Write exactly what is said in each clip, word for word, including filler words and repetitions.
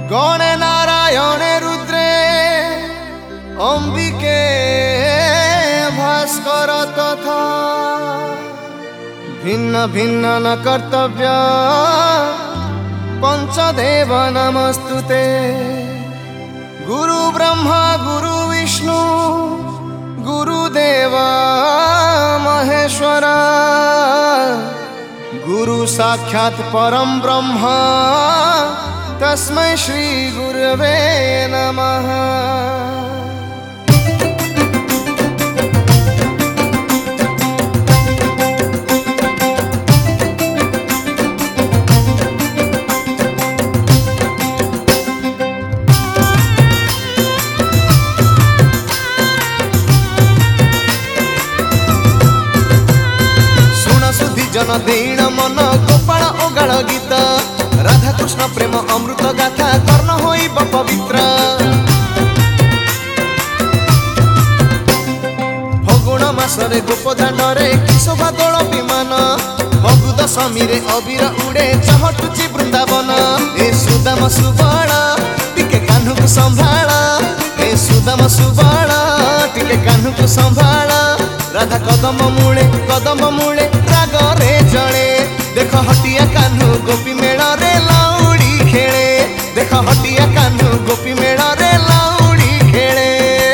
गणे नारायणे रुद्रे अंबिके भास्कर तथा भिन्न भिन्न न कर्तव्य पंचदेव नमस्तुते। गुरु ब्रह्मा गुरु विष्णु गुरुदेव महेश्वरा गुरु साक्षात् परम ब्रह्म तस्मै श्री गुरवे नमः। जन दीन मन गोपाल ओगाल गीत राधा कृष्ण प्रेम अमृत गाथा कर्ण होइब पवित्र। फगुण मासरे गोपदाण्डरे कि शोभा दोल विमान फगु दशमी रे अबीर उड़े चहटुची वृंदावन। ए सुदाम सुबल टिके कान्हू को संभाल ए सुदाम सुबल टिके कान्हू को संभाल। राधा कदम मूले कदम मूले रागरे जड़े देख हटिया कान्हू गोपी मेल रे लाउड़ी खेले देख हटिया कान्हू गोपी मेल रे लाउड़ी खेले।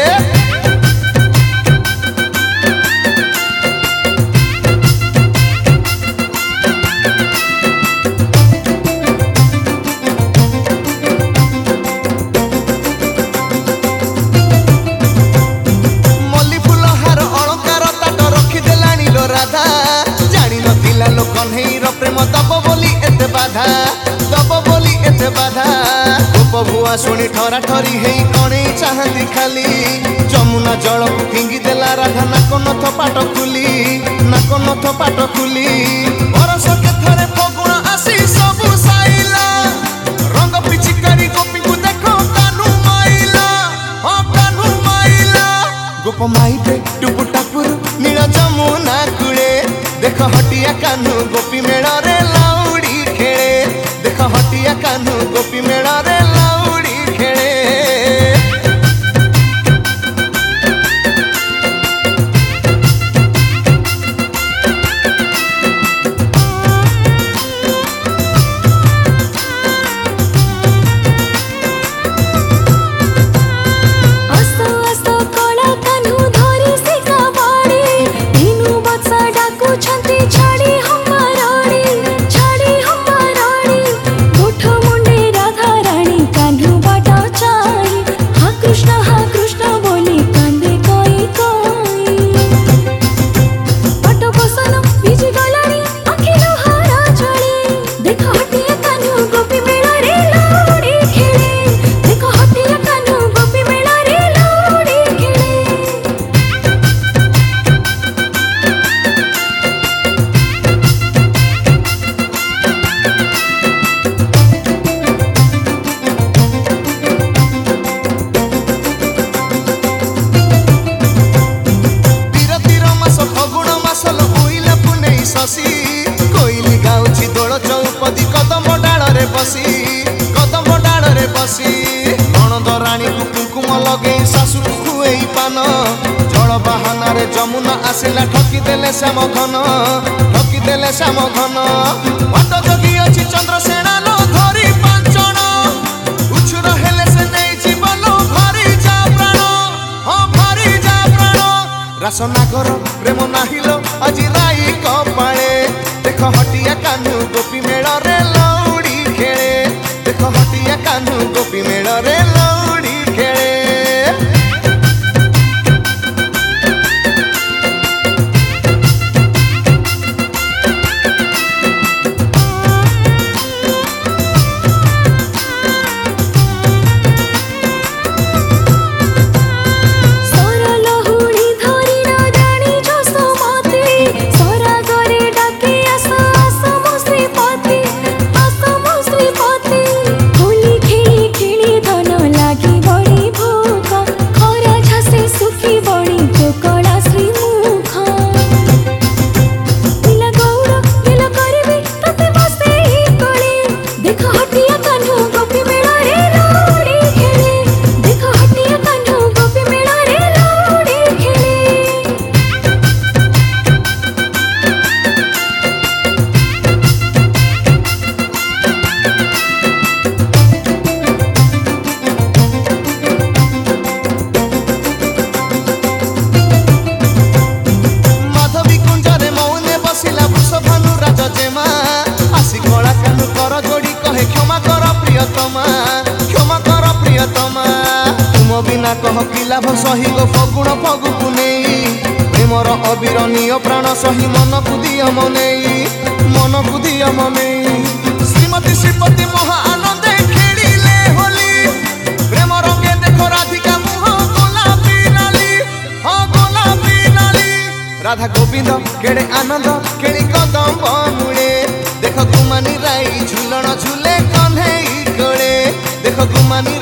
मल्ली फूल हार अलंकार ताट रखी देलानी लो राधा जानी नथिला लो कन्हैर प्रेम दब बोली एते बाधा दब बोली एते बाधा। गोप भुआ शुणी ठरा ठरी हेई कणे चाहती खाली जमुना जल को फिंगी देला राधा नाक नथ पाट खुली नाक नथ पाट खुली। बरस के थरे फगुण आसी सबु साइला रंग पिचिकारी गोपी को देखो कान्हू माइला ओ कान्हू माइला। गोप माइबे टुपु टापुर नील जमुना कूले देख हटिया कान्हू गोपी मेल रे लाउड़ी खेले देख हटिया कान्हू गोपी मेल रे लाउड़ी खेले। कोइली गाउची दोल चौपदी कदम डाल रे बसी कदम डाल रे बसी। नणद रानी को कुंकुम लगे सासु खुएई पान जल बाहाना रे जमुना आसिला ठकी देले श्याम घन ठकी देले श्याम घन। पट जगी अछि चंद्रसेना लो धरी पांचण उछुर हेले से नै जीवन भारी जा प्राण हां भारी जा प्राण। रास नागर प्रेम नाहिलो আজি राई कपाळे देख हटिया कान्हू गोपी मेल रे लाउड़ी खेले देख हटिया कान्हू गोपी मेल रे लाउड़ी खेले। होली खेली खेली धन लाभ सही गो फगुण फगुକୁ ନେଇ ପ୍ରେମର ଅବିରଣୀୟ ପ୍ରାଣ ସହି ମନକୁ ଦିଅ ମନେଇ ମନକୁ ଦିଅ ମନେଇ ଶ୍ରୀମତୀ ଶ୍ରୀପତି ମହା ଆନନ୍ଦେ ଖେଳିଲେ ହୋଲି ପ୍ରେମ ରଙ୍ଗେ ଦେଖ ରାଧିକା ମୁହ ଗୋଲାପୀ ନାଲି ହଁ ଗୋଲାପୀ ନାଲି ରାଧା ଗୋବିନ୍ଦ କେଡ଼େ ଆନନ୍ଦ କେଳି କଦମ୍ବ ମୂଳେ ଦେଖ କୁମାନି ରାଇ ଝୁଲଣ ଝୁଲେ କହ୍ନେଇ କୋଳେ ଦେଖ କୁମାନି